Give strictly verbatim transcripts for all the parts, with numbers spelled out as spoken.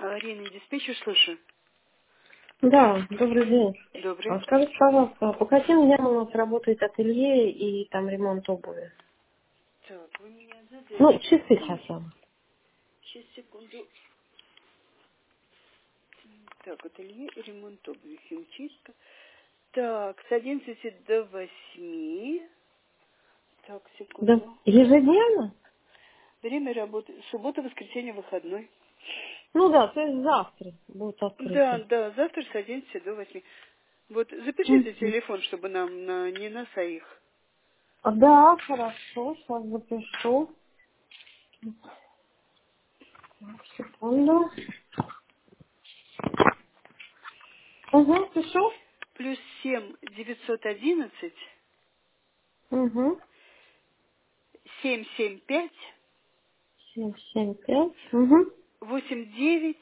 Аварийный диспетчер, слушаю. Да, добрый день. Добрый. А скажите, пожалуйста, по каким дням у нас работает ателье и там ремонт обуви? Так, вы меня Ну, задержите. часы хотя бы. Сейчас, секунду. Так, ателье и ремонт обуви, химчистка. Так, с одиннадцати до восьми. Так, Да. секунду. Ежедневно? Время работы. Суббота, воскресенье, выходной. Ну да, то есть завтра будет Да, открытие. да, завтра с одиннадцати до восьми. Вот, запишите Мгм. телефон, чтобы нам на, не на своих. А, Да, хорошо, сейчас запишу. Секунду. Угу, пишу. Плюс семь девятьсот одиннадцать Угу. семь семь пять Семь, семь, пять. Угу. восемь девять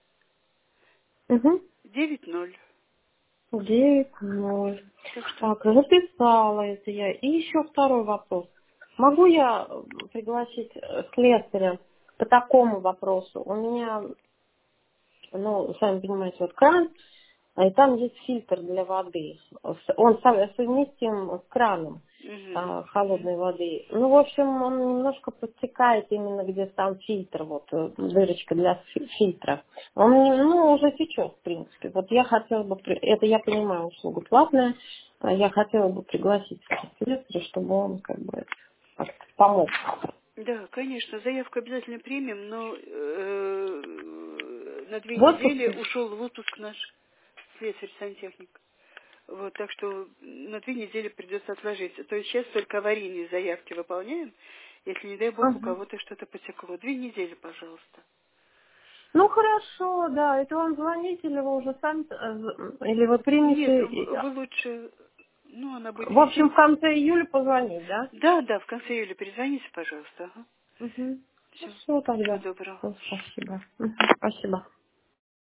Угу. девять ноль. Девять, ноль. Так что, Так, записала это я. И еще второй вопрос. Могу я э, пригласить э, слесаря по такому вопросу? У меня, ну, сами понимаете, вот кран, а и там есть фильтр для воды. С- Он со- совместим с краном угу, а, угу. холодной воды. Ну, в общем, он немножко подтекает именно где там фильтр, вот э, дырочка для фи- фильтра. Он, не- ну, уже течет, в принципе. Вот я хотела бы, при- это я понимаю, услуга платная, а я хотела бы пригласить слесаря, чтобы он как бы как-то помог. Да, конечно, заявку обязательно примем, но э, на две В недели отпуске? ушел в отпуск наш слесарь-сантехник. Вот, так что на две недели придется отложить. То есть сейчас только аварийные заявки выполняем, если, не дай бог, у Ага. кого-то что-то потекло. Две недели, пожалуйста. Ну хорошо, да. Это вам звонить или вы уже сами, э, или вы Нет, примете. в- и- вы лучше, ну, она будет В общем, висеть. в конце июля позвонить, да? Да, да, в конце июля перезвоните, пожалуйста. Ага. Угу. Все. Хорошо Всего тогда. доброго. Всё, спасибо. Мгм. Спасибо.